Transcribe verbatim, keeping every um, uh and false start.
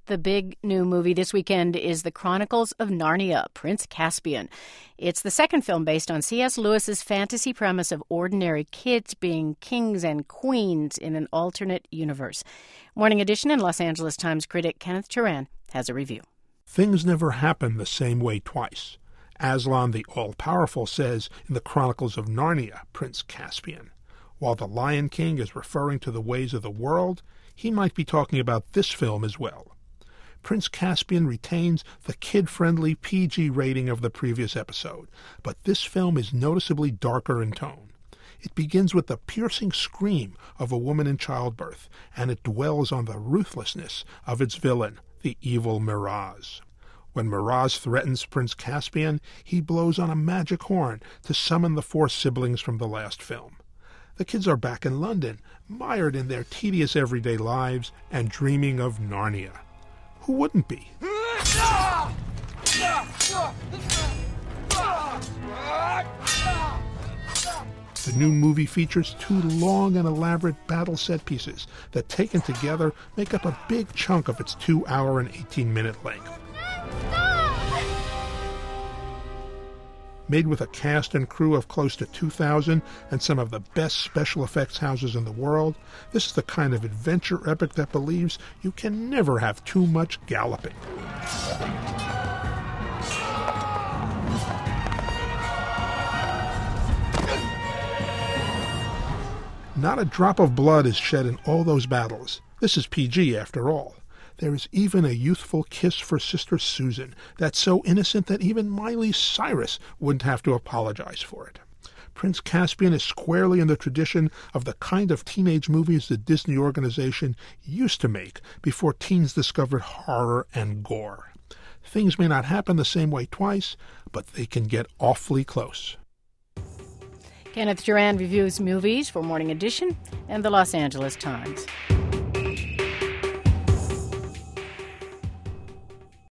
The big new movie this weekend is The Chronicles of Narnia, Prince Caspian. It's the second film based on C S Lewis's fantasy premise of ordinary kids being kings and queens in an alternate universe. Morning Edition and Los Angeles Times critic Kenneth Turan has a review. Things never happen the same way twice. Aslan the All-Powerful says in The Chronicles of Narnia, Prince Caspian. While the Lion King is referring to the ways of the world, he might be talking about this film as well. Prince Caspian retains the kid-friendly P G rating of the previous episode, but this film is noticeably darker in tone. It begins with the piercing scream of a woman in childbirth, and it dwells on the ruthlessness of its villain, the evil Miraz. When Miraz threatens Prince Caspian, he blows on a magic horn to summon the four siblings from the last film. The kids are back in London, mired in their tedious everyday lives and dreaming of Narnia. Who wouldn't be? The new movie features two long and elaborate battle set pieces that, taken together, make up a big chunk of its two hour and eighteen minute length. Made with a cast and crew of close to two thousand and some of the best special effects houses in the world, this is the kind of adventure epic that believes you can never have too much galloping. Not a drop of blood is shed in all those battles. This is P G after all. There is even a youthful kiss for Sister Susan that's so innocent that even Miley Cyrus wouldn't have to apologize for it. Prince Caspian is squarely in the tradition of the kind of teenage movies the Disney organization used to make before teens discovered horror and gore. Things may not happen the same way twice, but they can get awfully close. Kenneth Turan reviews movies for Morning Edition and the Los Angeles Times.